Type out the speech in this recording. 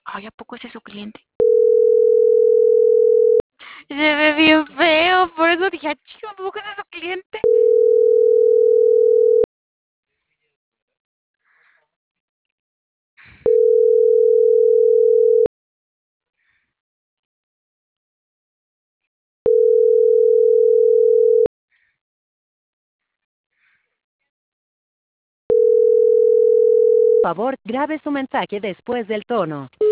Ay, ¿a poco ese es su cliente? Se ve bien feo, por eso dije, "Ah, chico, ¿a poco ese es su cliente?" Por favor, grabe su mensaje después del tono.